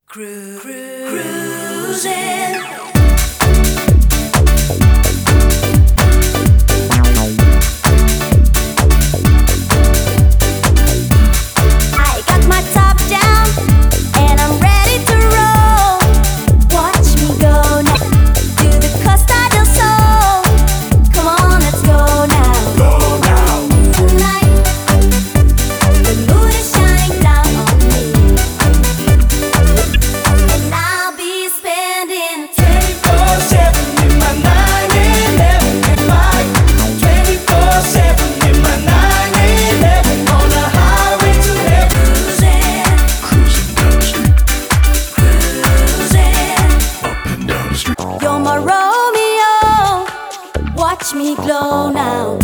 Cruising. I got my top down and I'm ready to roll. Watch me go now to the Costa del Sol. Come on, let's go now. Go now. Tonight, the moon is shining down on me, and I'll be spending 24/7 in my 911 in my 24/7 in my 911 on the highway to heaven. cruising, Cruising cruising. up and down the street. You're my Romeo. Watch me glow now.